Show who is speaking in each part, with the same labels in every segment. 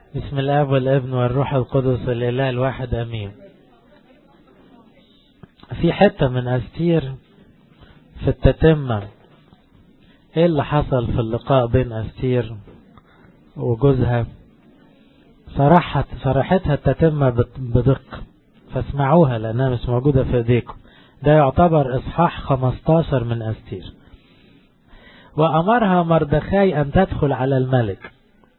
Speaker 1: بسم الاب والابن والروح القدس الاله الواحد امين. في حتة من استير في التتمة، ايه اللي حصل في اللقاء بين استير وجوزها؟ صرحتها التتمة بدقة، فاسمعوها لانها مش موجودة في ايديكم. ده يعتبر اصحاح 15 من استير. وامرها مردخاي ان تدخل على الملك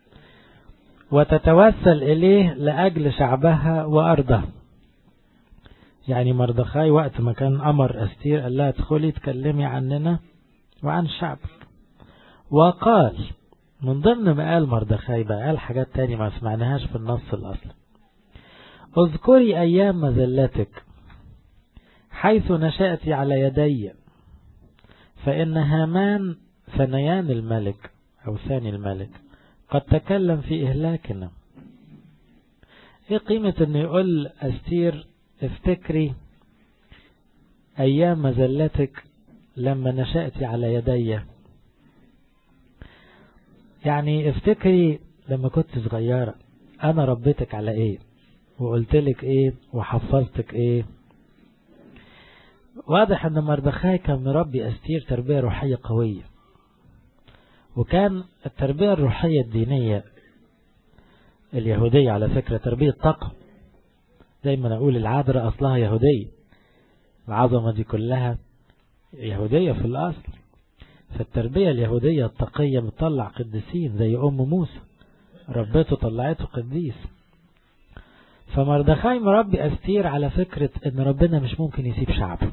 Speaker 1: وتتوسل إليه لأجل شعبها وأرضها. يعني مردخاي وقت ما كان أمر أستير قال لها ادخلي تكلمي عننا وعن الشعب. وقال من ضمن ما قال مردخاي بقى قال حاجات تانية ما سمعناهاش في النص الأصلي: اذكري أيام مذلتك حيث نشأت على يدي، فإن هامان ثنيان الملك أو ثاني الملك قد تكلم في إهلاكنا. ايه قيمة انه يقول أستير افتكري أيام مذلتك لما نشأتي على يدي؟ يعني افتكري لما كنت صغيرة أنا ربيتك على ايه وقلتلك ايه وحفظتك ايه. واضح ان مردخاي كان مربي أستير تربية روحية قوية، وكان التربية الروحية الدينية اليهودية على فكرة تربية تقوى. دايما أقول العذراء أصلها يهودية، العظمة دي كلها يهودية في الأصل. فالتربية اليهودية التقية بتطلع قديسين زي أم موسى، ربته طلعته قديس. فمردخاي مربي أستير على فكرة أن ربنا مش ممكن يسيب شعبه،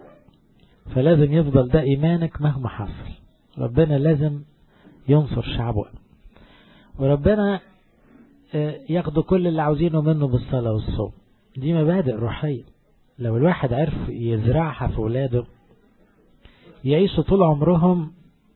Speaker 1: فلازم يفضل ده إيمانك مهما حصل. ربنا لازم ينصر شعبه، وربنا ياخدوا كل اللي عاوزينه منه بالصلاة والصوم. دي مبادئ روحية لو الواحد عرف يزرعها في ولاده يعيشوا طول عمرهم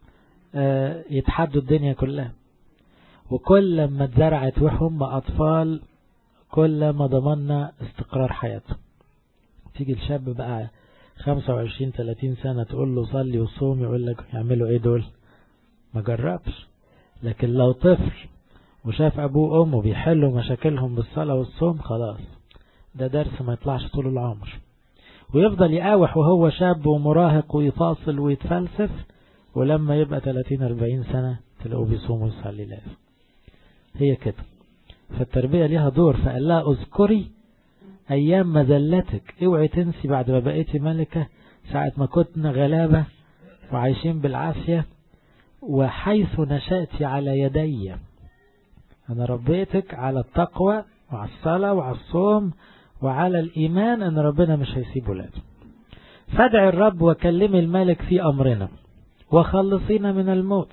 Speaker 1: يتحدوا الدنيا كلها. وكل ما اتزرعت وهم أطفال كل ما ضمننا استقرار حياتهم. تيجي الشاب بقى 25-30 سنة تقول له صلي وصوم يقول لك يعملوا ايه دول؟ ما جربش. لكن لو طفل وشاف أبوه وأمه بيحلوا مشاكلهم بالصلاة والصوم خلاص ده درس ما يطلعش طول العمر، ويفضل يقاوح وهو شاب ومراهق ويفاصل ويتفلسف، ولما يبقى 30-40 سنة تلاقوه بيصوم ويصلي لازم. هي كده. فالتربية ليها دور. فقال لها اذكري أيام مذلتك، اوعي تنسي بعد ما بقيتي ملكة ساعة ما كنتنا غلابة وعايشين بالعافية، وحيث نشأتي على يدي. أنا ربيتك على التقوى وعلى الصلاة وعلى الصوم وعلى الإيمان أن ربنا مش هيسيب ولاده. فادعي الرب وكلمي الملك في أمرنا وخلصينا من الموت.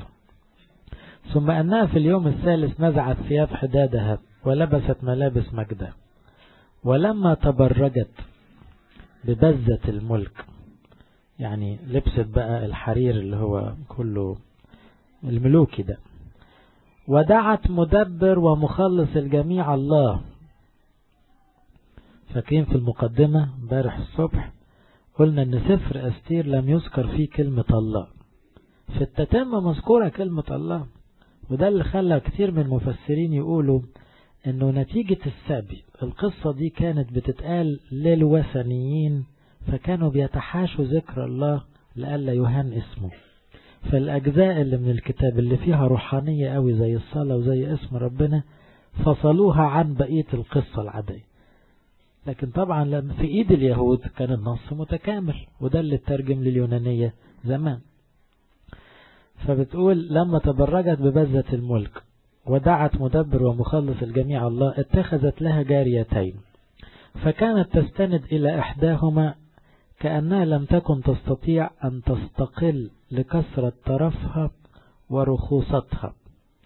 Speaker 1: ثم أنها في اليوم الثالث نزعت ثياب حدادها ولبست ملابس مجدها، ولما تبرجت ببزة الملك، يعني لبست بقى الحرير اللي هو كله الملوكي ده، ودعت مدبر ومخلص الجميع الله. فاكرين في المقدمة امبارح الصبح قلنا ان سفر أستير لم يذكر فيه كلمة الله، في التتمة مذكورة كلمة الله. وده اللي خلى كتير من المفسرين يقولوا انه نتيجة السبي القصة دي كانت بتتقال للوثنيين، فكانوا بيتحاشوا ذكر الله لألا يهان اسمه. فالأجزاء اللي من الكتاب اللي فيها روحانية قوي زي الصلاة وزي اسم ربنا فصلوها عن بقية القصة العادية. لكن طبعا لما في ايد اليهود كان النص متكامل، وده اللي ترجم لليونانية زمان. فبتقول لما تبرجت ببزة الملك ودعت مدبر ومخلص الجميع الله اتخذت لها جاريتين، فكانت تستند إلى إحداهما كأنها لم تكن تستطيع أن تستقل لكثرة طرفها ورخوصتها.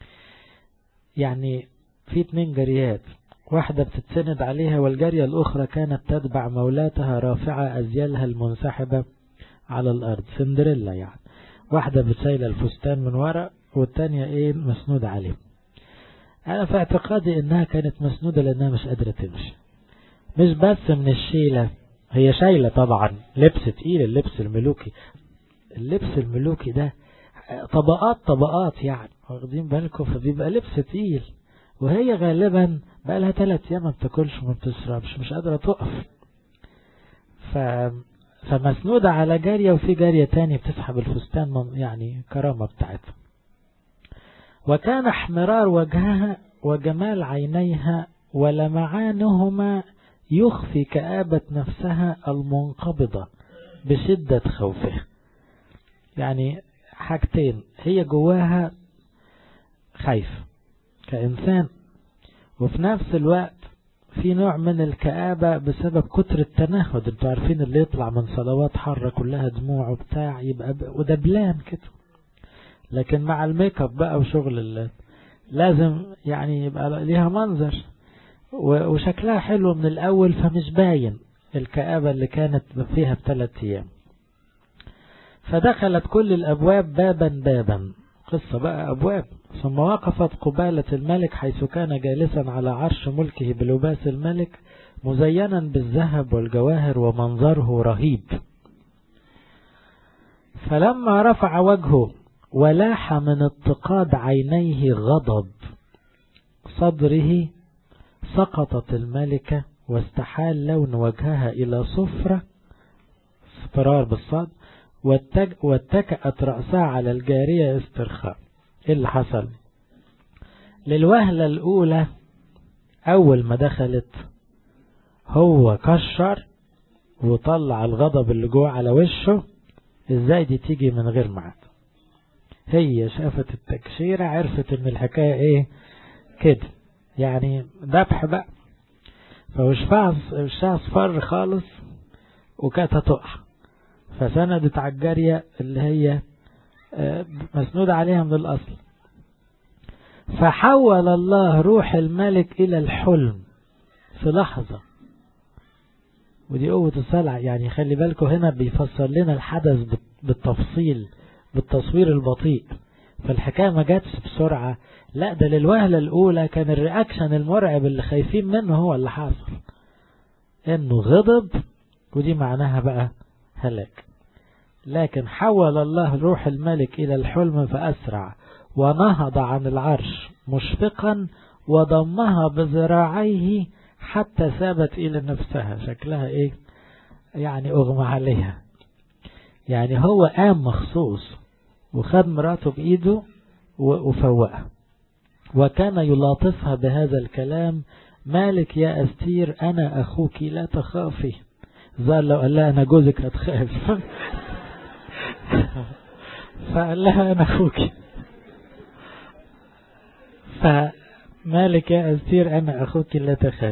Speaker 1: يعني في 2 جاريات، واحدة بتتسند عليها والجارية الأخرى كانت تتبع مولاتها رافعة أزيالها المنسحبة على الأرض، سندريلا يعني. واحدة بتشيل الفستان من وراء والتانية مسنودة عليه. أنا في اعتقادي إنها كانت مسنودة لأنها مش قادرة تمشي، مش بس من الشيلة، هي شايلة طبعا لبس تقيل. اللبس الملوكي ده طبقات يعني، واخدين بالكم؟ فبيبقى لبس تقيل وهي غالبا بقى لها 3 أيام ما بتاكلش وما بتشربش، مش قادرة تقف. فمسنودة على جارية، وفي جارية تاني بتسحب الفستان، يعني كرامة بتاعتها. وكان احمرار وجهها وجمال عينيها ولمعانهما يخفي كآبة نفسها المنقبضة بشدة خوفها. يعني حاجتين، هي جواها خايف كإنسان، وفي نفس الوقت في نوع من الكآبة بسبب كتر التنهد. انتوا عارفين اللي يطلع من صلوات حرة كلها دموع وبتاع يبقى ودبلان كده، لكن مع الميك اب بقى وشغل لازم يعني يبقى ليها منظر، وشكلها حلو من الأول، فمش باين الكآبة اللي كانت فيها ب3 أيام. فدخلت كل الأبواب بابا بابا، قصة بقى أبواب. ثم وقفت قبالة الملك حيث كان جالسا على عرش ملكه بلباس الملك مزينا بالذهب والجواهر ومنظره رهيب. فلما رفع وجهه ولاح من اتقاد عينيه غضب صدره سقطت الملكة واستحال لون وجهها إلى صفرة، اصفرار بالصاد، واتكأت رأسها على الجارية استرخاء. ايه اللي حصل؟ للوهلة الأولى أول ما دخلت هو كشر وطلع الغضب اللي جوه على وشه. ازاي دي تيجي من غير ميعاد؟ هي شافت التكشيرة، عرفت ان الحكاية ايه كده، يعني ذبح بقى. فوشها اصفر خالص وكانت هتقع، فسندت على الجارية اللي هي مسنودة عليها من الأصل. فحول الله روح الملك إلى الحلم في لحظة. ودي قوة الصلع، يعني خلي بالكم هنا بيفسر لنا الحدث بالتفصيل، بالتصوير البطيء. فالحكاية ما جاتش بسرعة، لا ده للوهلة الأولى كان الرياكشن المرعب اللي خايفين منه هو اللي حاصل، إنه غضب، ودي معناها بقى هلاك. لكن حول الله روح الملك إلى الحلم فأسرع ونهض عن العرش مشفقا وضمها بذراعيه حتى ثابت إلى نفسها. شكلها إيه يعني؟ أغمى عليها. يعني هو قام مخصوص وخد مراته بإيده وفوقها، وكان يلاطفها بهذا الكلام: مالك يا أستير، أنا أخوك لا تخافي. ظهر لو قال لها أنا جوزك هتخاف فقال لها أنا أخوك. فمالك يا أستير أنا أخوك لا تخاف.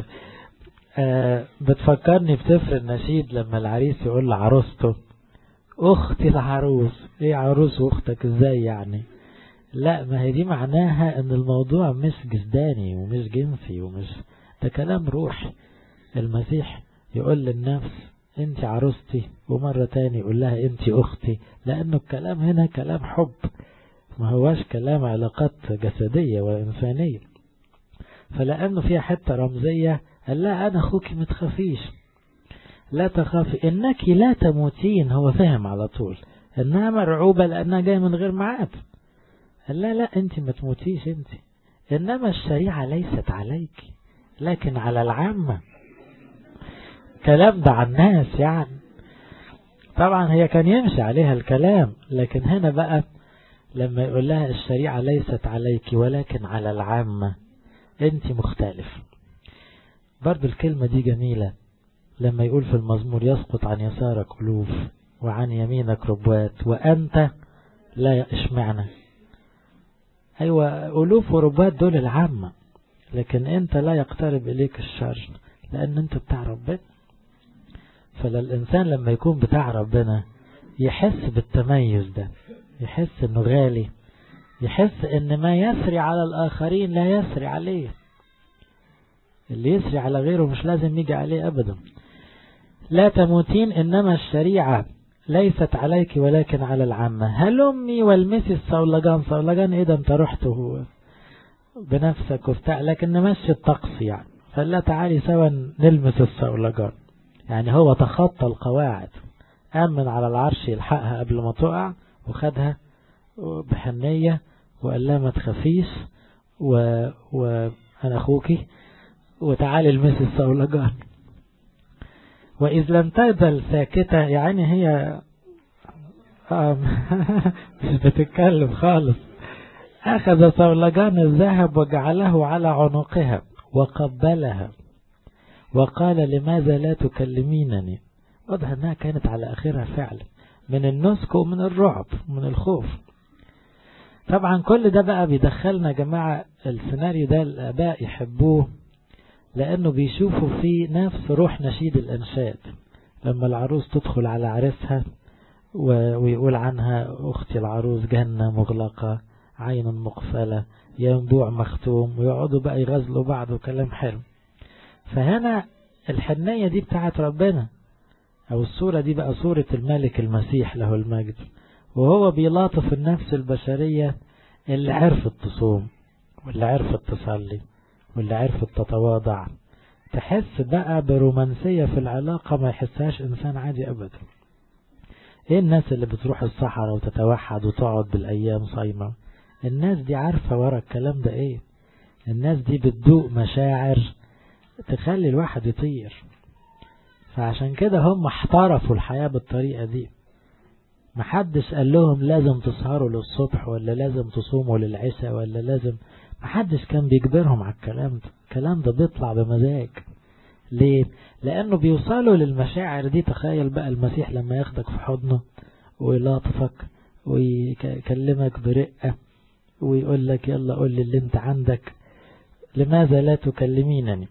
Speaker 1: بتفكرني بسفر النشيد لما العريس يقول لعروسته أختي العروس. إيه عروس وأختك إزاي يعني؟ لا، ما هي دي معناها ان الموضوع مش جسداني ومش جنسي ومش، ده كلام روحي. المسيح يقول للنفس انت عروستي، ومرة تاني يقول لها انت اختي، لانه الكلام هنا كلام حب، ما هواش كلام علاقات جسدية وانسانية. فلانه فيها حتة رمزية قال لها انا اخوك ما تخافيش، لا تخافي انك لا تموتين. هو فهم على طول انها مرعوبة لانها جاية من غير ميعاد. قال لا انت ما تموتيش انت، انما الشريعة ليست عليك لكن على العامة. كلام ده عن الناس يعني، طبعا هي كان يمشي عليها الكلام، لكن هنا بقى لما يقول لها الشريعة ليست عليك ولكن على العامة، انت مختلف. برضو الكلمة دي جميلة لما يقول في المزمور يسقط عن يسارك ألوف وعن يمينك ربوات وأنت لا. اشمعنى؟ أيوة، ألوف وربوات دول العامة، لكن أنت لا يقترب إليك الشر لأن أنت بتاع ربنا. فالإنسان لما يكون بتاع ربنا يحس بالتميز ده، يحس أنه غالي، يحس أن ما يسري على الآخرين لا يسري عليه. اللي يسري على غيره مش لازم يجي عليه أبدا. لا تموتين إنما الشريعة ليست عليك ولكن على العامة. هلمي والمسي الصولجان. صولجان ايه ده؟ انت رحته بنفسك وبتاع، لكن نمشي الطقس يعني. فلا تعالي سوا نلمس الصولجان. يعني هو تخطى القواعد، أمن على العرش يلحقها قبل ما تقع، وخدها بحنية وقال لها ما تخافيش، أنا أخوكي وتعالي المس الصولجان. وإذ لم تزل ساكتة، يعني هي مش بتتكلم خالص. أخذ صولجان الذهب وجعله على عنقها وقبلها وقال لماذا لا تكلمينني. واضح أنها كانت على آخرها فعلا من النسك ومن الرعب ومن الخوف. طبعا كل ده بقى بيدخلنا جماعة السيناريو ده الآباء يحبوه، لأنه بيشوفوا فيه نفس روح نشيد الأنشاد، لما العروس تدخل على عرسها ويقول عنها أختي العروس جنة مغلقة عين مقفلة ينبوع مختوم، ويقعدوا بقى يغزلوا بعض وكلام حلو. فهنا الحنية دي بتاعت ربنا، أو الصورة دي بقى صورة الملك المسيح له المجد، وهو بيلاطف النفس البشرية اللي عرفت تصوم واللي عرفت تصلي واللي عرفت تتواضع، تحس بقى برومانسية في العلاقة ما يحسهاش إنسان عادي أبدا. إيه الناس اللي بتروح الصحراء وتتوحد وتقعد بالأيام صايمة؟ الناس دي عارفة ورا الكلام ده إيه. الناس دي بتدوق مشاعر تخلي الواحد يطير. فعشان كده هم احترفوا الحياة بالطريقة دي. محدش قال لهم لازم تسهروا للصبح ولا لازم تصوموا للعشاء ولا لازم، محدش كان بيجبرهم على الكلام ده. الكلام ده بيطلع بمزاج. ليه؟ لأنه بيوصلوا للمشاعر دي. تخيل بقى المسيح لما ياخدك في حضنه ويلاطفك ويكلمك برقة ويقول لك يلا قول لي اللي انت عندك، لماذا لا تكلمينني؟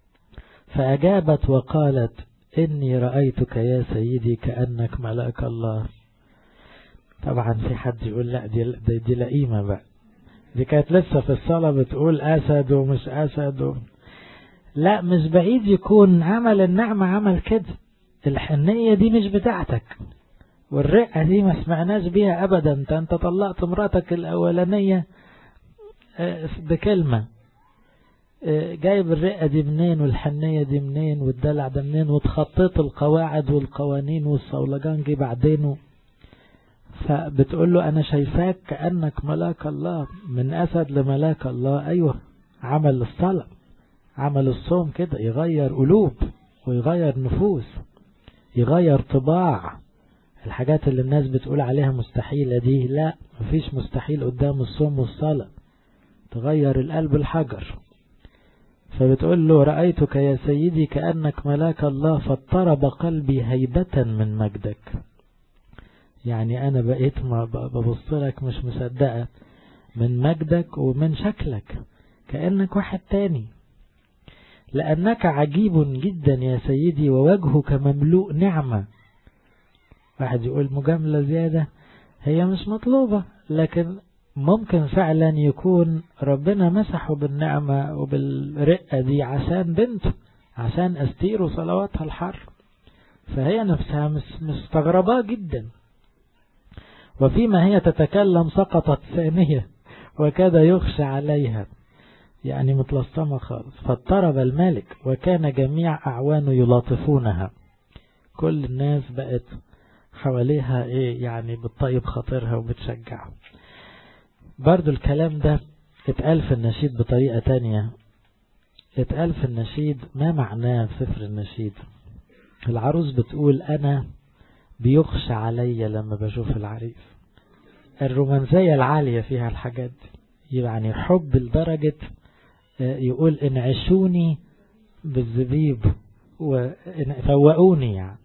Speaker 1: فأجابت وقالت إني رأيتك يا سيدي كأنك ملاك الله. طبعا في حد يقول لا دي لئيمة بقى، دي كانت لسه في الصلاة بتقول أسد ومش أسد لا، مش بعيد يكون عمل النعمة عمل كده. الحنية دي مش بتاعتك، والرقة دي ما سمعناش بيها أبدا. أنت طلقت مراتك الأولانية بكلمة، جايب الرقة دي منين والحنية دي منين والدلع ده منين، وتخطيت القواعد والقوانين والصولجان جه بعدينه. فبتقول له أنا شايفاك كأنك ملاك الله، من أسد لملاك الله. أيوة، عمل الصلاة عمل الصوم كده يغير قلوب ويغير نفوس، يغير طباع. الحاجات اللي الناس بتقول عليها مستحيلة دي، لا، مفيش مستحيل قدام الصوم والصلاة. تغير القلب الحجر. فبتقول له رأيتك يا سيدي كأنك ملاك الله فاضطرب قلبي هيبة من مجدك. يعني أنا بقيت ما ببص لك مش مصدقة من مجدك ومن شكلك كأنك واحد تاني. لأنك عجيب جدا يا سيدي ووجهك مملوء نعمة. واحد يقول مجاملة زيادة، هي مش مطلوبة، لكن ممكن فعلا يكون ربنا مسحه بالنعمة وبالرقة دي عشان بنته، عشان أستير صلواتها الحر. فهي نفسها مستغربة جدا. وفيما هي تتكلم سقطت ثانية وكاد يخشى عليها، يعني متلصمة خالص. فاضطرب الملك وكان جميع أعوانه يلاطفونها. كل الناس بقت حواليها يعني بتطيب خاطرها وبتشجعها. برضو الكلام ده اتقال في النشيد بطريقة تانية. اتقال في النشيد ما معناه في سفر النشيد. العروس بتقول أنا بيخشى عليا لما بشوف العريس. الرومانسية العالية فيها الحاجات دي، يعني حب لدرجة يقول انعشوني بالزبيب وفوقوني، يعني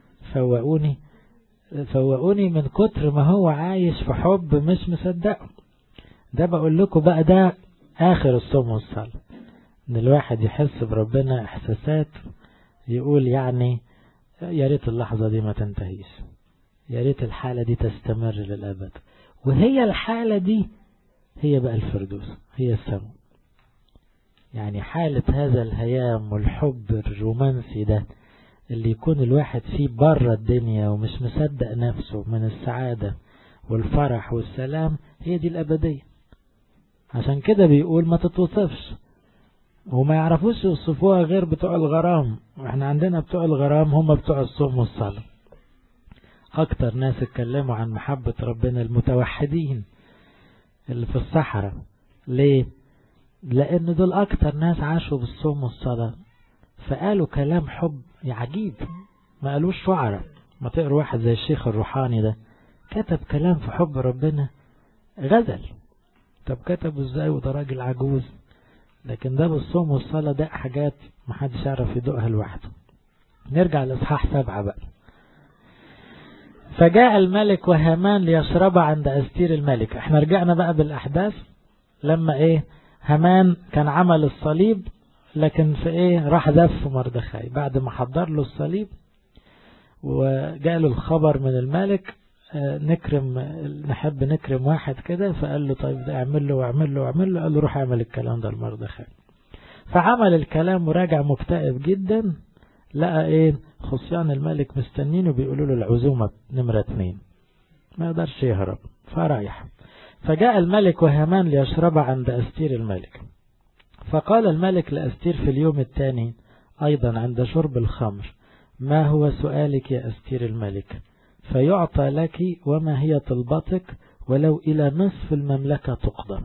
Speaker 1: فوقوني من كتر ما هو عايش في حب مش مصدقه. ده بقول لكم بقى ده آخر الصوم والصلاة، ان الواحد يحس بربنا احساسات يقول يعني يا ريت اللحظة دي ما تنتهيش، يا ريت الحالة دي تستمر للأبد. وهي الحالة دي هي بقى الفردوس، هي السماء. يعني حالة هذا الهيام والحب الرومانسي ده اللي يكون الواحد فيه بره الدنيا ومش مصدق نفسه من السعادة والفرح والسلام، هي دي الأبدية. عشان كده بيقول ما تتوصفش، وما يعرفوش يوصفوها غير بتوع الغرام. واحنا عندنا بتوع الغرام هم بتوع الصوم والصلاة. اكتر ناس اتكلموا عن محبة ربنا المتوحدين اللي في الصحراء. ليه؟ لأن دول أكتر ناس عاشوا بالصوم والصلاة، فقالوا كلام حب عجيب، ما قالوش شعراء. ما تقروا واحد زي الشيخ الروحاني ده كتب كلام في حب ربنا غزل. طب كتبه ازاي وده راجل عجوز؟ لكن ده بالصوم والصلاة ده حاجات محدش يعرف يدوقها لوحده. نرجع لإصحاح 7 بقى. فجاء الملك وهامان ليشرب عند أستير الملك. احنا رجعنا بقى بالأحداث لما هامان كان عمل الصليب، لكن في راح زف مردخاي بعد ما حضر له الصليب، وجاء له الخبر من الملك نحب نكرم واحد كده، فقال له طيب ده اعمل له واعمل له واعمل له. قال له روح اعمل الكلام ده لمردخاي. فعمل الكلام وراجع مكتئب جدا، لقى خصيان الملك مستنين وبيقولوا له العزومة نمرة 2، ما يقدرش يهرب فرايح. فجاء الملك وهامان ليشرب عند أستير الملك. فقال الملك لأستير في اليوم الثاني أيضا عند شرب الخمر: ما هو سؤالك يا أستير الملك؟ فيعطى لك، وما هي طلبتك ولو إلى نصف المملكة تقضى.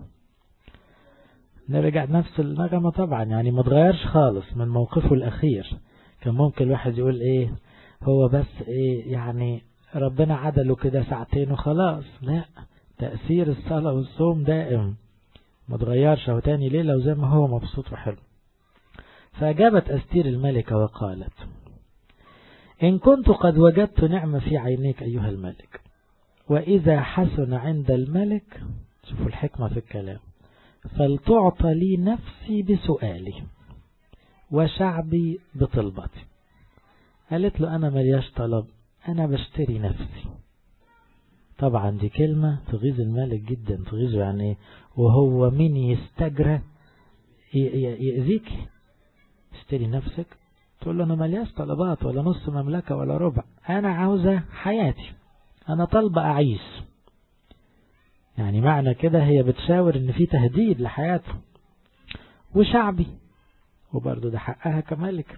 Speaker 1: نرجع نفس النغمة طبعا، يعني ما تغيرش خالص من موقفه الأخير. كان ممكن الواحد يقول هو بس يعني ربنا عدله كده 2 ساعة وخلاص. لا، تأثير الصلاة والصوم دائم، ما تغيرش، هو تاني ليلة وزي ما هو مبسوط وحلو. فأجابت أستير الملكة وقالت: إن كنت قد وجدت نعمة في عينيك أيها الملك، وإذا حسن عند الملك، شوفوا الحكمة في الكلام، فلتعطى لي نفسي بسؤالي وشعبي بطلبتي. قالت له أنا ملياش طلب، أنا بشتري نفسي. طبعا دي كلمة تغيظ الملك جدا، تغيظه يعني وهو مين يستجرى يأذيك؟ اشتري نفسك؟ تقول له أنا ملياش طلبات ولا نص مملكة ولا ربع، أنا عاوزة حياتي، أنا طالبة أعيش. يعني معنى كده هي بتشاور إن في تهديد لحياته. وشعبي، وبرضه ده حقها كملك،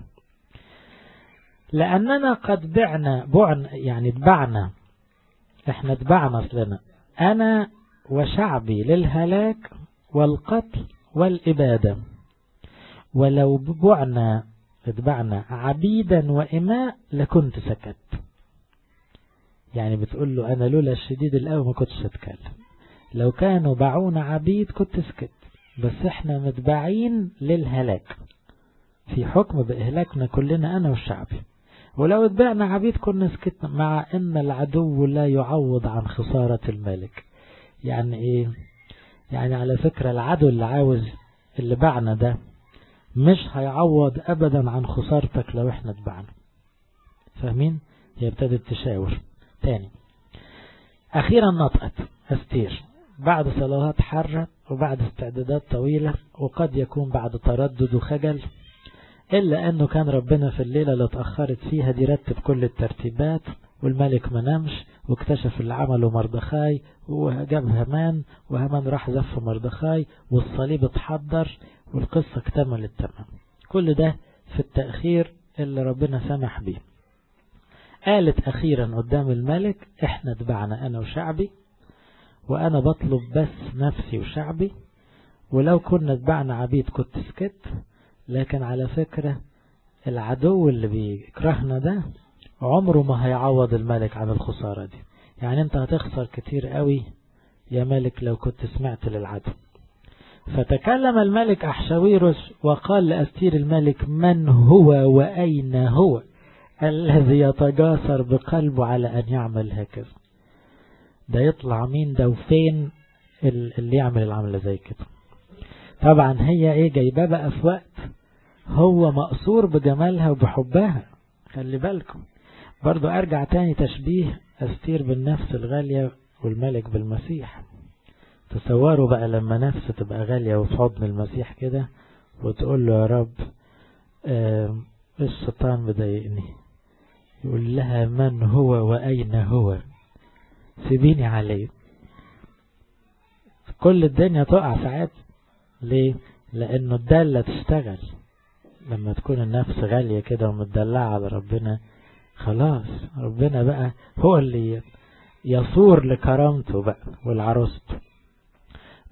Speaker 1: لأننا قد بعنا يعني اتبعنا، احنا اتبعنا أصلنا أنا وشعبي للهلاك والقتل والإبادة، ولو اتبعنا عبيدا وإماء لكنت سكت. يعني بتقول له أنا لولا الشديد القوي ما كنتش أتكلم، لو كانوا باعونا عبيد كنت سكت، بس احنا متبعين للهلاك، في حكم بإهلاكنا كلنا أنا والشعبي، ولو اتبعنا عبيد كنا سكتنا، مع ان العدو لا يعوض عن خسارة الملك. يعني يعني على فكرة العدو اللي باعنا ده مش هيعوض ابدا عن خسارتك لو احنا اتبعنا. فاهمين؟ هي ابتدت تشاور تاني. اخيرا نطقت أستير بعد صلوات حارة وبعد استعدادات طويلة، وقد يكون بعد تردد وخجل، إلا أنه كان ربنا في الليلة اللي اتأخرت فيها دي رتب كل الترتيبات، والملك ما نامش واكتشف اللي عمله مردخاي، وجاب هامان، وهامان راح زف مردخاي، والصليب اتحضر، والقصة اكتملت تمام. كل ده في التأخير اللي ربنا سمح به. قالت أخيرا قدام الملك: احنا اتبعنا أنا وشعبي، وأنا بطلب بس نفسي وشعبي، ولو كنا اتبعنا عبيد كنت سكت، لكن على فكرة العدو اللي بيكرهنا ده عمره ما هيعوض الملك عن الخسارة دي. يعني انت هتخسر كتير قوي يا ملك لو كنت سمعت للعدو. فتكلم الملك أحشويروس وقال لأستير الملك: من هو وأين هو الذي يتجاسر بقلبه على أن يعمل هكذا؟ ده يطلع مين ده وفين اللي يعمل العملة زي كده؟ طبعا هي جايباه بقى في وقت هو مقصور بجمالها وبحبها. خلي بالكم برضو ارجع تاني تشبيه أستير بالنفس الغالية والملك بالمسيح. تصوروا بقى لما نفس تبقى غالية وفي حضن المسيح كده وتقول له يا رب الشيطان مضايقني، يقول لها: من هو وأين هو؟ سيبيني عليه. كل الدنيا تقع ساعات. ليه؟ لأنه الدالة تشتغل. لما تكون النفس غالية كده ومتدلعة على ربنا، خلاص ربنا بقى هو اللي يصور لكرامته بقى والعروسته.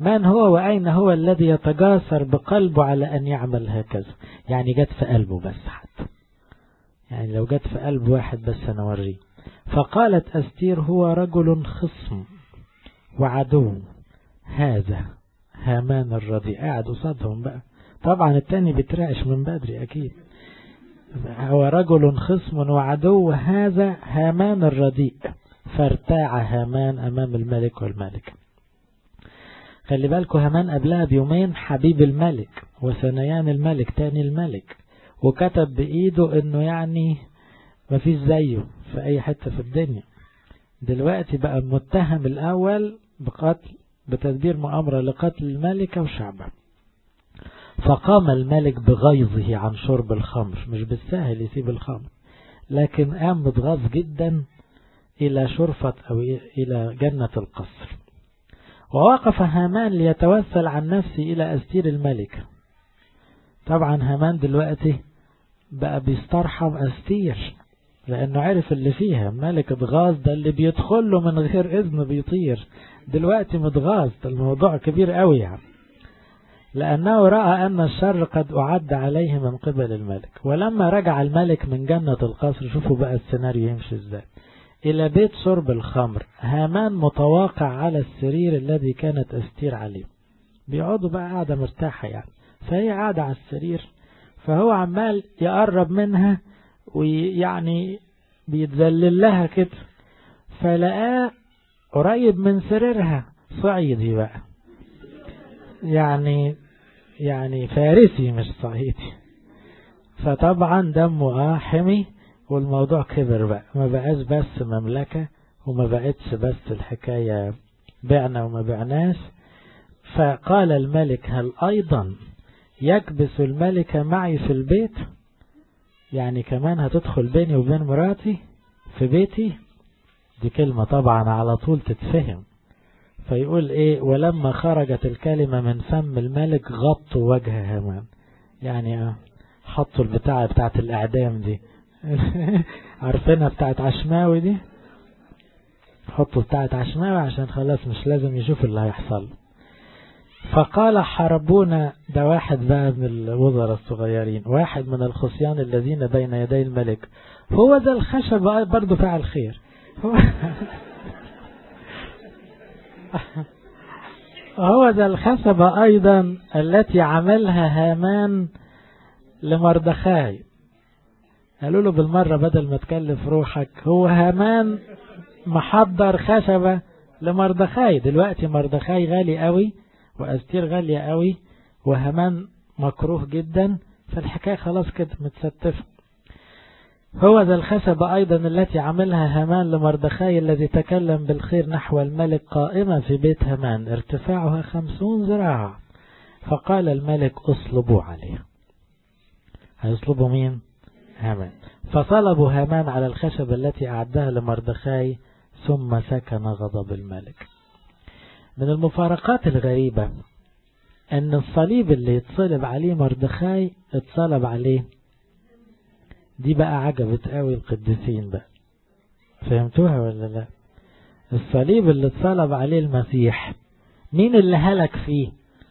Speaker 1: من هو وأين هو الذي يتجاسر بقلبه على أن يعمل هكذا؟ يعني جت في قلبه بس حتى، يعني لو جت في قلب واحد بس هنوريه. فقالت أستير هو رجل خصم وعدو هذا هامان الرديء. قاعد قصادهم بقى، طبعا التاني بيترعش من بدري أكيد. هو رجل خصم وعدو هذا هامان الرديء. فارتاع هامان أمام الملك والملك. خلي بالكوا هامان قبلها بيومين حبيب الملك وثنيان الملك تاني الملك، وكتب بإيده انه يعني مفيش زيه في اي حتة في الدنيا. دلوقتي بقى المتهم الاول بقتل، بتدبير مؤامرة لقتل الملكة وشعبها. فقام الملك بغيظه عن شرب الخمر، مش بالسهل يسيب الخمر، لكن قام متغاظ جدا الى شرفة او الى جنة القصر. ووقف هامان ليتوسل عن نفسه الى أستير الملكة. طبعا هامان دلوقتي بقى بيسترحم أستير لأنه عرف اللي فيها. ملك اتغاظ، ده اللي بيدخل له من غير إذن بيطير، دلوقتي متغاظ، الموضوع كبير قوي يعني. لأنه رأى أن الشر قد أعد عليه من قبل الملك. ولما رجع الملك من جنة القصر، شوفوا بقى السيناريو يمشي ازاي، إلى بيت شرب الخمر، هامان متواقع على السرير الذي كانت أستير عليه. بيقعدوا بقى قاعدة مرتاحة يعني، فهي قاعدة على السرير، فهو عمال يقرب منها ويعني بيتذلل لها كده، فلقاه قريب من سريرها صعيدي بقى، يعني فارسي مش صعيدي. فطبعا دمه حمي، والموضوع كبر بقى، ما بقاش بس مملكة، وما بقتش بس الحكاية بعنا وما بعناش. فقال الملك هل أيضا يكبس الملكة معي في البيت؟ يعني كمان هتدخل بيني وبين مراتي في بيتي؟ دي كلمة طبعا على طول تتفهم. فيقول ايه، ولما خرجت الكلمة من فم الملك غطوا وجه هامان. يعني حطوا البتاعة بتاعت الإعدام دي عارفينها بتاعت عشماوي دي، حطوا بتاعت عشماوي عشان خلاص مش لازم يشوف اللي هيحصل. فقال حربونا، ده واحد بقى من الوزراء الصغيرين، واحد من الخصيان الذين بين يدي الملك، هو ذا الخشب برضو فعل خير هو ذا الخشب أيضا التي عملها هامان لمردخاي. قالوا له بالمرة بدل ما تكلف روحك، هو هامان محضر خشبة لمردخاي. دلوقتي مردخاي غالي قوي وأستير غالية قوي وهامان مكروه جدا، فالحكاية خلاص كده متستفة. هو ذا الخشبة أيضا التي عملها هامان لمردخاي الذي تكلم بالخير نحو الملك، قائمة في بيت هامان ارتفاعها 50 ذراع. فقال الملك اصلبوا عليه. هيصلبوا مين؟ هامان. فصلبوا هامان على الخشبة التي أعدها لمردخاي، ثم سكن غضب الملك. من المفارقات الغريبة أن الصليب اللي يتصلب عليه مردخاي اتصلب عليه. دي بقى عجبت قوي القديسين بقى، فهمتوها ولا لا؟ الصليب اللي اتصلب عليه المسيح، مين اللي هلك فيه؟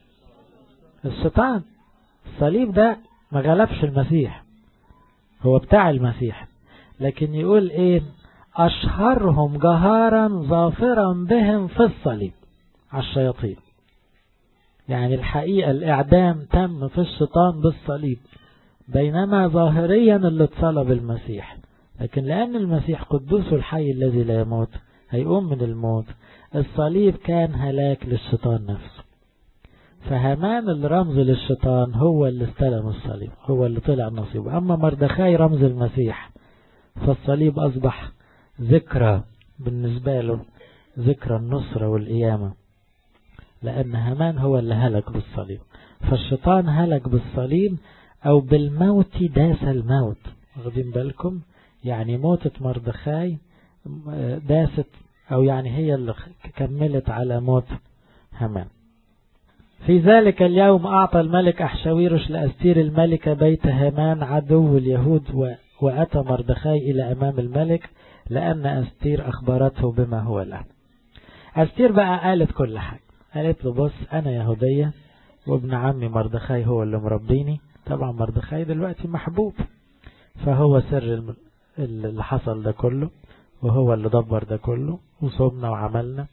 Speaker 1: الشيطان. الصليب ده ما غلبش المسيح، هو بتاع المسيح، لكن يقول ايه، اشهرهم جهارا ظافرا بهم في الصليب على الشياطين. يعني الحقيقة الاعدام تم في الشيطان بالصليب، بينما ظاهريا اللي اتصلب المسيح. لكن لأن المسيح قدوس الحي الذي لا يموت هيقوم من الموت، الصليب كان هلاك للشيطان نفسه. فهامان الرمز للشيطان هو اللي استلم الصليب، هو اللي طلع نصيبه. أما مردخاي رمز المسيح، فالصليب أصبح ذكرى بالنسبة له، ذكرى النصرة والقيامة، لأن هامان هو اللي هلك بالصليب. فالشيطان هلك بالصليب أو بالموت داس الموت. واخدين بالكم؟ يعني موتة مردخاي داست، أو يعني هي اللي كملت على موت هامان. في ذلك اليوم أعطى الملك أحشاويرش لأستير الملكة بيت هامان عدو اليهود، وأتى مردخاي إلى أمام الملك لأن أستير أخبرته بما هو له. أستير بقى قالت كل حاجة، قالت له بص أنا يهودية وابن عمي مردخاي هو اللي مربيني. طبعا مردخاي دلوقتي محبوب، فهو سر اللي حصل ده كله، وهو اللي دبر ده كله، وصومنا وعملنا.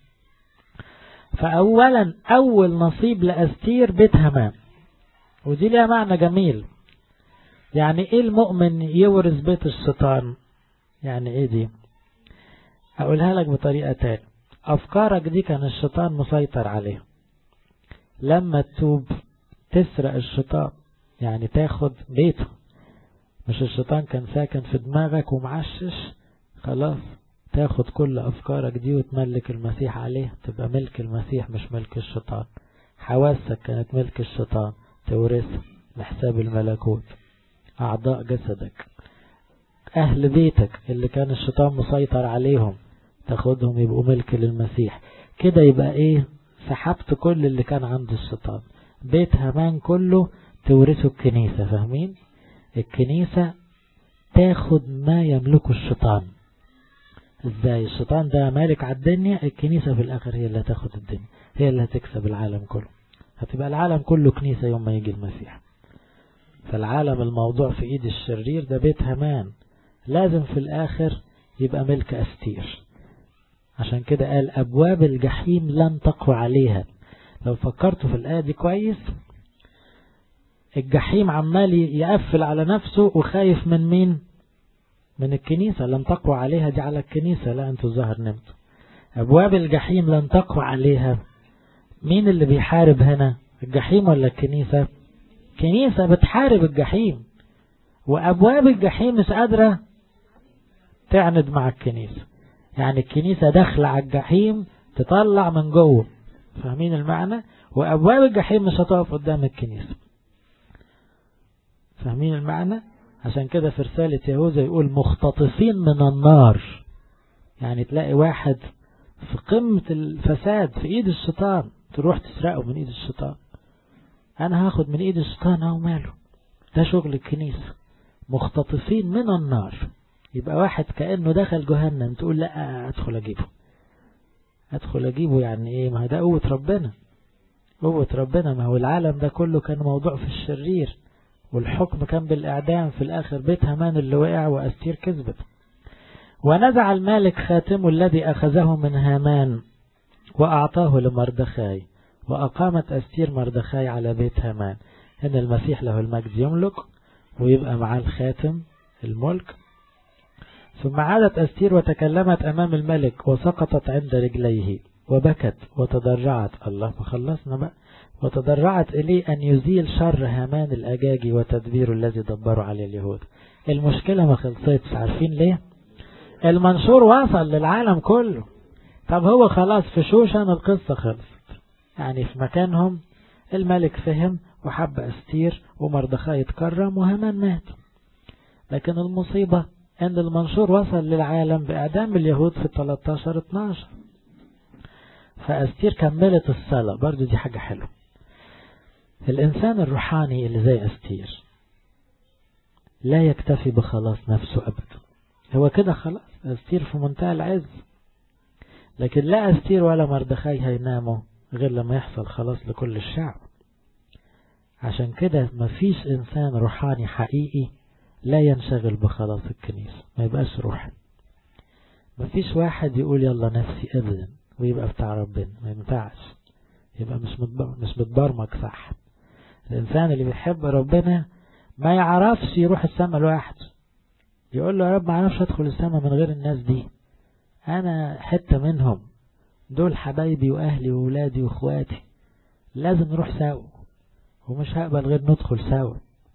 Speaker 1: فأولا أول نصيب لأستير بيت هامان، ودي ليها معنى جميل. يعني ايه المؤمن يورث بيت الشيطان؟ يعني ايه دي؟ اقولها لك بطريقة تانية. افكارك دي كان الشيطان مسيطر عليها، لما تتوب تسرق الشيطان، يعني تاخد بيته. مش الشيطان كان ساكن في دماغك ومعشش، خلاص تاخد كل افكارك دي وتملك المسيح عليه، تبقى ملك المسيح مش ملك الشيطان. حواسك كانت ملك الشيطان، تورثها لحساب الملكوت. اعضاء جسدك، اهل بيتك اللي كان الشيطان مسيطر عليهم، تاخدهم يبقوا ملك للمسيح. كده يبقى ايه؟ سحبت كل اللي كان عند الشيطان. بيت هامان كله تورثه الكنيسة. فاهمين؟ الكنيسة تاخد ما يملكه الشيطان. ازاي؟ الشيطان ده مالك على الدنيا، الكنيسة في الاخر هي اللي هتاخد الدنيا، هي اللي هتكسب العالم كله. هتبقى العالم كله كنيسة يوم ما يجي المسيح. فالعالم الموضوع في ايد الشرير ده بيت هامان، لازم في الاخر يبقى ملك أستير. عشان كده قال ابواب الجحيم لن تقوى عليها. لو فكرتوا في الآية دي كويس، الجحيم عمال يقفل على نفسه وخايف من مين؟ من الكنيسة. لن تقوى عليها دي على الكنيسة، لا انتوا الظاهر نمتوا. ابواب الجحيم لن تقوى عليها، مين اللي بيحارب هنا؟ الجحيم ولا الكنيسة؟ كنيسة بتحارب الجحيم، وابواب الجحيم مش قادرة تعند مع الكنيسة. يعني الكنيسة داخلة على الجحيم تطلع من جوه. فاهمين المعنى؟ وابواب الجحيم مش هتقف قدام الكنيسة. فاهمين المعنى؟ عشان كده في رسالة يهوذا يقول مختطفين من النار. يعني تلاقي واحد في قمة الفساد في ايد الشيطان، تروح تسرقه من ايد الشيطان. انا هاخد من ايد الشيطان او ماله، ده شغل الكنيسة. مختطفين من النار، يبقى واحد كأنه دخل جهنم، تقول لا ادخل اجيبه. يعني ايه؟ ما ده قوة ربنا، قوة ربنا. ما هو العالم ده كله كان موضوع في الشرير، والحكم كان بالإعدام في الآخر. بيت هامان اللي وقع وأستير كذبت. ونزع المالك خاتمه الذي أخذه من هامان وأعطاه لمردخاي، وأقامت أستير مردخاي على بيت هامان. إن المسيح له المجد يملك ويبقى معاه الخاتم الملك. ثم عادت أستير وتكلمت أمام الملك وسقطت عند رجليه وبكت وتضرعت. الله، ما خلصنا بقى. وتضرعت إليه أن يزيل شر هامان الأجاجي وتدبير الذي دبروا عليه اليهود. المشكلة ما خلصتش. عارفين ليه؟ المنشور وصل للعالم كله. طب هو خلاص في شوشن القصة خلصت، يعني في مكانهم الملك فهم وحب أستير ومردخاي يتكرم وهامان مات. لكن المصيبة أن المنشور وصل للعالم بإعدام اليهود في 13-12. فأستير كملت الصلاة. برضو دي حاجة حلوة. الإنسان الروحاني اللي زي أستير لا يكتفي بخلاص نفسه أبدا. هو كده خلاص، أستير في منتهى العز، لكن لا أستير ولا مردخاي هيناموا غير لما يحصل خلاص لكل الشعب. عشان كده مفيش إنسان روحاني حقيقي لا ينشغل بخلاص الكنيسة، ما يبقاش روحي. مفيش واحد يقول يلا نفسي أبدا ويبقى بتاع ربنا، ما ينفعش. يبقى مش متبرمج صح. الإنسان اللي بيحب ربنا ما يعرفش يروح السماء لوحده. يقول له يا رب ما عرفش أدخل السماء من غير الناس دي، أنا حتة منهم، دول حبايبي وأهلي وولادي وإخواتي، لازم نروح سوا، ومش هقبل غير ندخل سوا.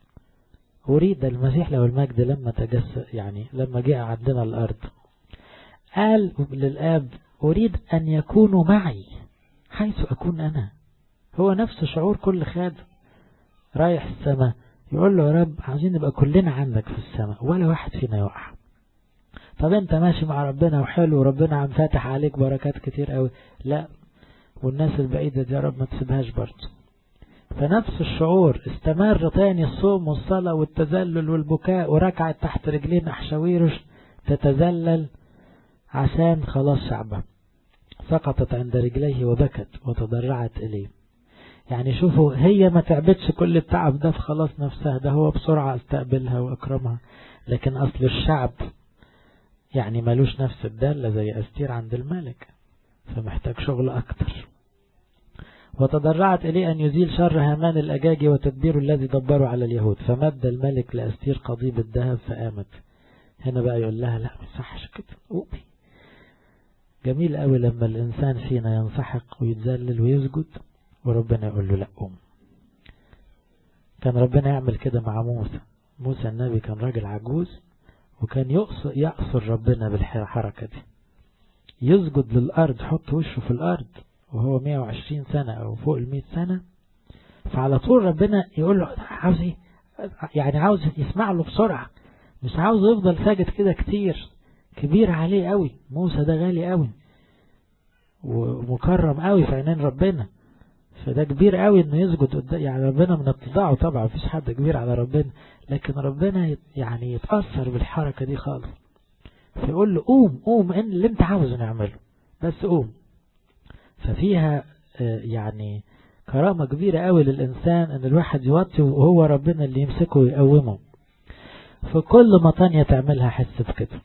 Speaker 1: أريد المسيح له المجد لما تجسد، يعني لما جاء عندنا الأرض قال للآب أريد أن يكونوا معي حيث أكون أنا. هو نفس شعور كل خادم رايح السماء يقول له يا رب عايزين نبقى كلنا عندك في السماء ولا واحد فينا يقع. طب انت ماشي مع ربنا وحلو وربنا عم فاتح عليك بركات كتير قوي، لا، والناس البعيدة دي يا رب ما تسيبهاش برضه. فنفس الشعور استمر تاني الصوم والصلاة والتذلل والبكاء، وركعت تحت رجلين أحشاويرش تتذلل عشان خلاص شعبه. سقطت عند رجليه وبكت وتضرعت إليه. يعني شوفوا هي ما تعبتش كل التعب ده في خلاص نفسها، ده هو بسرعة استقبلها وأكرمها، لكن أصل الشعب يعني ملوش نفس الدالة زي أستير عند الملك، فمحتاج شغل أكتر. وتضرعت إليه أن يزيل شر هامان الأجاجي وتدبير الذي دبروا على اليهود، فمد الملك لأستير قضيب الذهب فقامت. هنا بقى يقول لها لا ما يصحش كده، قومي. جميل قوي لما الإنسان فينا ينسحق ويتذلل ويسجد وربنا يقول له لا قوم. كان ربنا يعمل كده مع موسى. موسى النبي كان راجل عجوز وكان يقصر ربنا بالحركة دي، يسجد للأرض، حط وشه في الأرض وهو 120 سنة أو فوق 100 سنة، فعلى طول ربنا يقول له عاوز ايه، يعني عاوز يسمع له بسرعة، مش عاوز يفضل ساجد كده كتير، كبير عليه قوي. موسى ده غالي قوي ومكرم قوي في عينين ربنا، فده كبير قوي انه يسجد قدام يعني ربنا من اتضاعه. طبعا مفيش حد كبير على ربنا، لكن ربنا يعني يتأثر بالحركة دي خالص، فيقول له قوم قوم، ان اللي انت عاوزه نعمله بس قوم. ففيها يعني كرامة كبيرة قوي للإنسان ان الواحد يوطي وهو ربنا اللي يمسكه ويقومه. فكل مطانية تعملها حس بكده،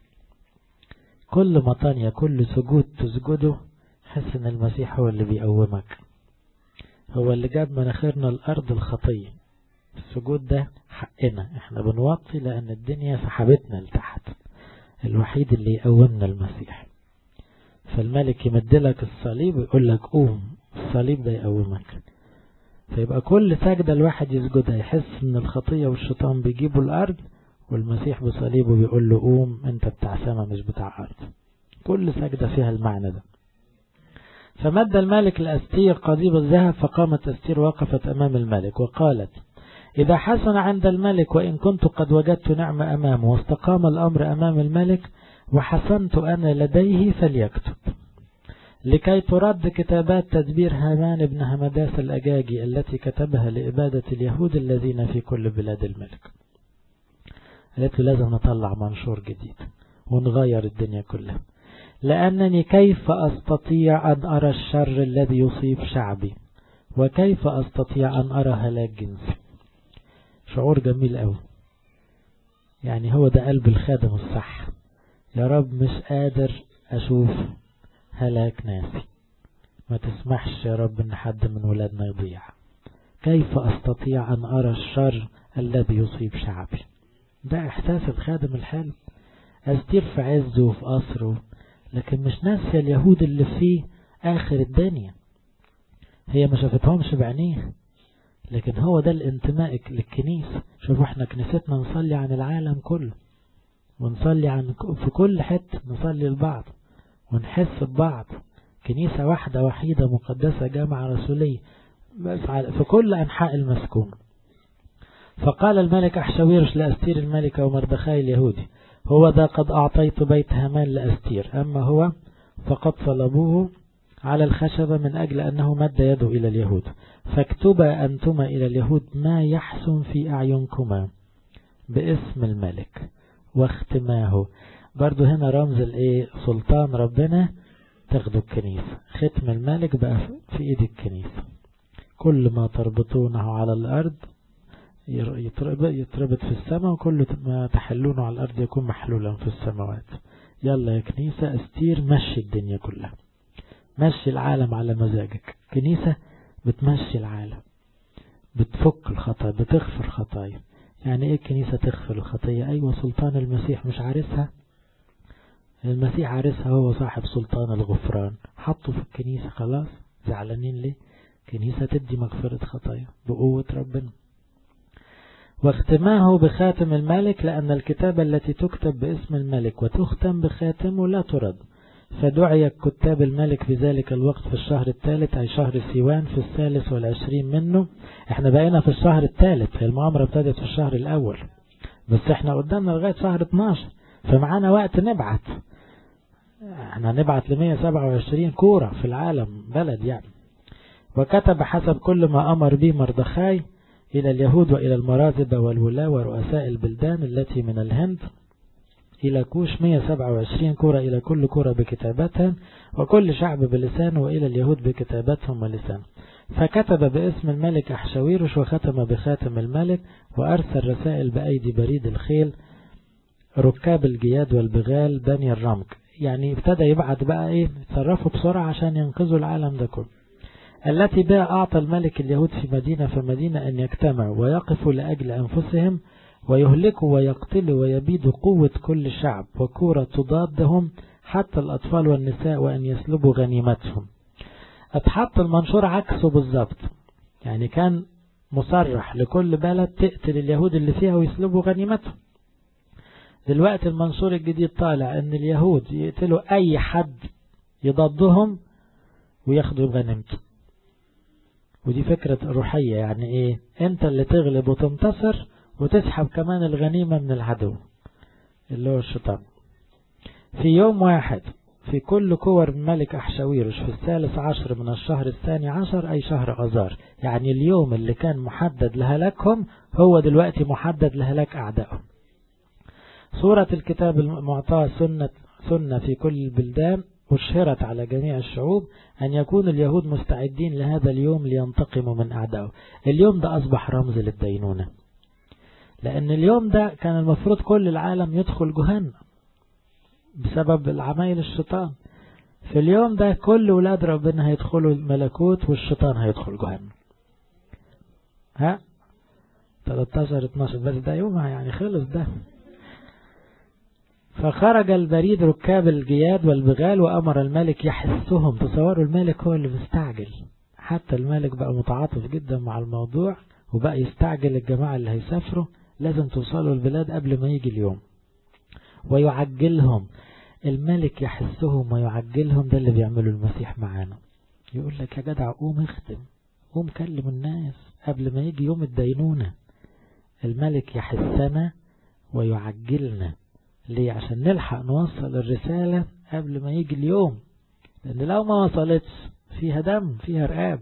Speaker 1: كل مطانية كل سجود تسجده حس ان المسيح هو اللي بيقومك، هو اللي جاب مناخيرنا الأرض الخطية. السجود ده حقنا، احنا بنوطي لأن الدنيا سحبتنا لتحت، الوحيد اللي يقومنا المسيح. فالملك يمدلك الصليب ويقول لك قوم، الصليب ده يقومك. فيبقى كل سجدة الواحد يسجدها يحس ان الخطية والشيطان بيجيبوا الأرض، والمسيح بصليبه بيقول له قوم انت بتاع سما مش بتاع أرض. كل سجدة فيها المعنى ده. فمد الملك لأستير قضيب الذهب، فقامت أستير وقفت أمام الملك وقالت إذا حسن عند الملك وإن كنت قد وجدت نعمة أمامه واستقام الأمر أمام الملك وحسنت أنا لديه فليكتب، لكي ترد كتابات تدبير هامان بن همداس الأجاجي التي كتبها لإبادة اليهود الذين في كل بلاد الملك. قالت له لازم نطلع منشور جديد ونغير الدنيا كلها، لأنني كيف أستطيع أن أرى الشر الذي يصيب شعبي وكيف أستطيع أن أرى هلاك جنسي. شعور جميل أوي، يعني هو ده قلب الخادم الصح. يا رب مش قادر أشوف هلاك ناسي، ما تسمحش يا رب ان حد من ولادنا يضيع. كيف أستطيع أن أرى الشر الذي يصيب شعبي؟ ده إحساس الخادم الحلو. أستير في عزه وفي قصره، لكن مش ناسية اليهود اللي فيه آخر الدنيا. هي ما شافتهمش بعينيها، لكن هو ده الانتماء للكنيسة. شوفوا احنا كنيستنا نصلي عن العالم كله، ونصلي عن في كل حتة، نصلي لبعض ونحس ببعض. كنيسة واحدة وحيدة مقدسة جامعة رسولية في كل أنحاء المسكون. فقال الملك أحشويرش لأستير الملكة ومردخاي اليهودي هو ذا قد أعطيت بيت هامان لأستير، أما هو فقد صلبوه على الخشبة من أجل أنه مد يده إلى اليهود، فاكتبا أنتما إلى اليهود ما يحسن في أعينكما باسم الملك واختماه. برضو هنا رمز سلطان ربنا تاخدوا الكنيسة. ختم الملك بقى في ايد الكنيسة، كل ما تربطونه على الأرض يتربط في السماء، وكل ما تحلونه على الأرض يكون محلولا في السماوات. يلا يا كنيسة أستير مشي الدنيا كلها، مشي العالم على مزاجك. كنيسة بتمشي العالم، بتفك الخطايا، بتغفر خطايا. يعني ايه الكنيسة تغفر الخطية؟ ايوه سلطان المسيح مش عارسها، المسيح عارسها، هو صاحب سلطان الغفران، حطه في الكنيسة. خلاص زعلانين ليه؟ كنيسة تدي مغفرة خطايا بقوة ربنا. واختماه بخاتم الملك، لأن الكتابة التي تكتب باسم الملك وتختم بخاتمه لا ترد. فدعي كتاب الملك في ذلك الوقت في الشهر الثالث، أي شهر سيوان، في 23 منه. احنا بقينا في الشهر الثالث، هي المؤامرة ابتدت في الشهر الأول، بس احنا قدامنا لغاية شهر 12، فمعانا وقت نبعت. احنا نبعت 127 كورة في العالم، بلد يعني. وكتب حسب كل ما أمر به مردخاي إلى اليهود وإلى المرازبة والولاة ورؤساء البلدان التي من الهند إلى كوش 127 كرة إلى كل كرة بكتابتها وكل شعب بلسانه وإلى اليهود بكتابتهم ولسانه. فكتب باسم الملك أحشويروش وختم بخاتم الملك وأرسل رسائل بأيدي بريد الخيل ركاب الجياد والبغال بني الرمك. يعني ابتدى يبعت بقى يتصرفوا بسرعة عشان ينقذوا العالم ده كله. التي بها أعطى الملك اليهود في مدينة فمدينة أن يجتمعوا ويقفوا لأجل أنفسهم ويهلكوا ويقتلوا ويبيدوا قوة كل شعب وكورة تضادهم حتى الأطفال والنساء وأن يسلبوا غنيمتهم. اتحط المنشور عكسه بالضبط، يعني كان مصرح لكل بلد تقتل اليهود اللي فيها ويسلبوا غنيمتهم. دلوقتي المنشور الجديد طالع ان اليهود يقتلوا اي حد يضادهم وياخدوا غنيمته. ودي فكرة روحية، يعني ايه؟ انت اللي تغلب وتنتصر وتسحب كمان الغنيمة من العدو اللي هو الشيطان. في يوم واحد في كل كور ملك أحشويروش في 13 من الشهر 12 أي شهر آذار، يعني اليوم اللي كان محدد لهلاكهم هو دلوقتي محدد لهلاك أعدائهم. صورة الكتاب المعطاة سنة في كل البلدان واشهرت على جميع الشعوب أن يكون اليهود مستعدين لهذا اليوم لينتقموا من أعدائه. اليوم ده أصبح رمز للدينونة، لأن اليوم ده كان المفروض كل العالم يدخل جهنم بسبب العمايل الشيطان. في اليوم ده كل ولاد ربنا هيدخلوا الملكوت والشيطان هيدخل جهنم. 13-12 بس ده يومها، يعني خلص ده. فخرج البريد ركاب الجياد والبغال وأمر الملك يحسهم. تصوروا الملك هو اللي مستعجل، حتى الملك بقى متعاطف جدا مع الموضوع وبقى يستعجل الجماعة اللي هيسافروا، لازم توصلوا البلاد قبل ما يجي اليوم. ويعجلهم الملك، يحسهم ويعجلهم. ده اللي بيعمله المسيح معانا، يقول لك يا جدع قوم اخدم، قوم كلم الناس قبل ما يجي يوم الدينونة. الملك يحسنا ويعجلنا ليه؟ عشان نلحق نوصل الرسالة قبل ما يجي اليوم، لأن لو ما وصلتش فيها دم فيها رقاب.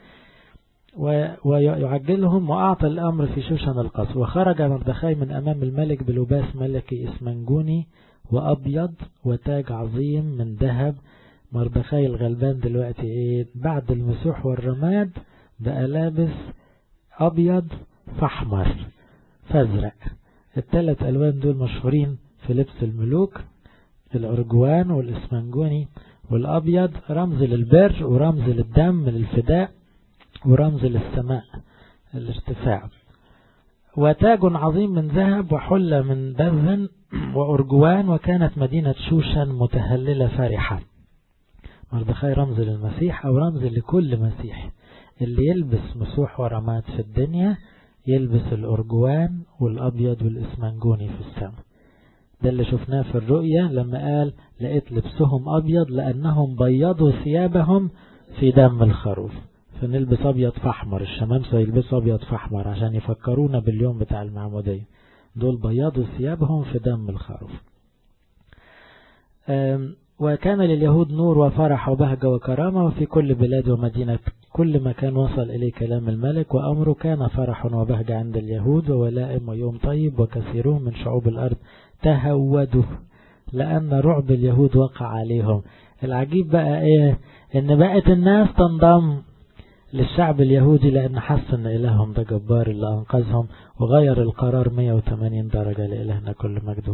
Speaker 1: ويعجلهم. وأعطى الأمر في شوشن القصر. وخرج مردخاي من أمام الملك بلباس ملكي إسمنجوني وأبيض وتاج عظيم من ذهب. مردخاي الغلبان دلوقتي بعد المسوح والرماد بقى لابس أبيض فأحمر فازرق. الثلاث ألوان دول مشهورين في لبس الملوك، الأرجوان والإسمنجوني والأبيض، رمز للبر ورمز للدم للفداء ورمز للسماء الارتفاع. وتاج عظيم من ذهب وحلة من بذن وأرجوان. وكانت مدينة شوشن متهللة فرحة. مردخاي رمز للمسيح أو رمز لكل مسيح. اللي يلبس مسوح ورماد في الدنيا يلبس الأرجوان والأبيض والإسمنجوني في السماء. ده اللي شفناه في الرؤية لما قال لقيت لبسهم أبيض لأنهم بيضوا ثيابهم في دم الخروف. فنلبس أبيض فأحمر، الشمامسة يلبسوا أبيض فأحمر عشان يفكرونا باليوم بتاع المعمودية. دول بيضوا ثيابهم في دم الخروف. وكان لليهود نور وفرح وبهجة وكرامة وفي كل بلاد ومدينة كل مكان وصل إليه كلام الملك وأمره كان فرح وبهجة عند اليهود وولائم ويوم طيب. وكثيرون من شعوب الأرض تهودوا لأن رعب اليهود وقع عليهم. العجيب بقى إن بقت الناس تنضم للشعب اليهودي لأن حس إن إلههم ده جبار اللي أنقذهم وغير القرار 180 درجة. لإلهنا كل مجد.